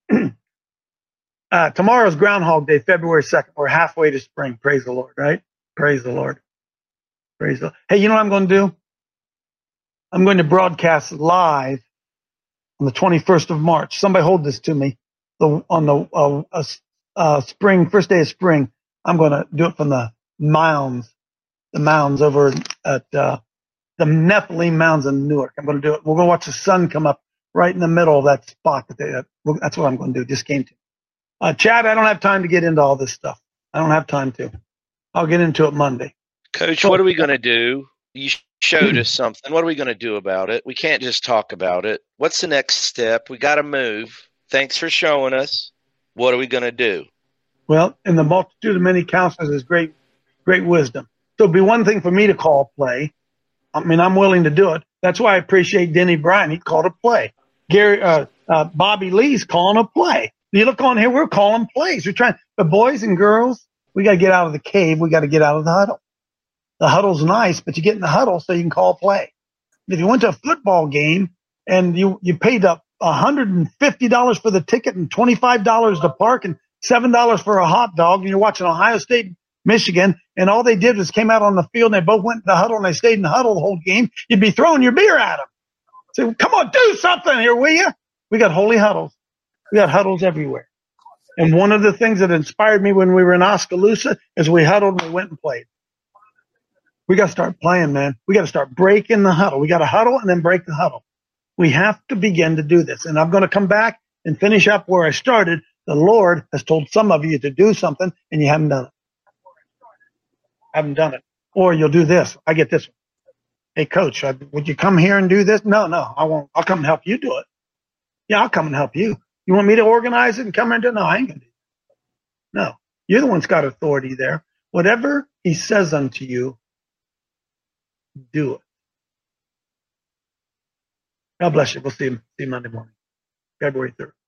uh, tomorrow's Groundhog Day, February second. We're halfway to spring. Praise the Lord. Right? Praise the Lord. Praise the Lord. Hey, you know what I'm going to do? I'm going to broadcast live on the twenty-first of March. Somebody hold this to me. The, on the uh, uh, uh, spring, first day of spring, I'm going to do it from the mounds, the mounds over at uh, the Nephilim Mounds in Newark. I'm going to do it. We're going to watch the sun come up right in the middle of that spot. That they, uh, that's what I'm going to do. Just came to. Uh, Chad, I don't have time to get into all this stuff. I don't have time to. I'll get into it Monday. Coach, what are we going to do? You showed us something. What are we going to do about it? We can't just talk about it. What's the next step? We got to move. Thanks for showing us. What are we going to do? Well, in the multitude of many counselors is great, great wisdom. So it'd be one thing for me to call play. I mean, I'm willing to do it. That's why I appreciate Denny Bryan. He called a play. Gary, uh, uh, Bobby Lee's calling a play. You look on here, we're calling plays. We're trying, the boys and girls, we got to get out of the cave. We got to get out of the huddle. The huddle's nice, but you get in the huddle so you can call play. If you went to a football game and you, you paid up one hundred fifty dollars for the ticket and twenty-five dollars to park and seven dollars for a hot dog, and you're watching Ohio State, Michigan, and all they did was came out on the field and they both went to the huddle and they stayed in the huddle the whole game, you'd be throwing your beer at them. So come on, do something here, will you? We got holy huddles. We got huddles everywhere. And one of the things that inspired me when we were in Oskaloosa is we huddled and we went and played. We got to start playing, man. We got to start breaking the huddle. We got to huddle and then break the huddle. We have to begin to do this. And I'm going to come back and finish up where I started. The Lord has told some of you to do something and you haven't done it. Haven't done it. Or you'll do this. I get this one. Hey, coach, would you come here and do this? No, no, I won't. I'll come help you do it. Yeah, I'll come and help you. You want me to organize it and come into it? No, I ain't going to do that. No, you're the one that's got authority there. Whatever he says unto you, do it. God bless you. We'll see you, see you Monday morning, February third.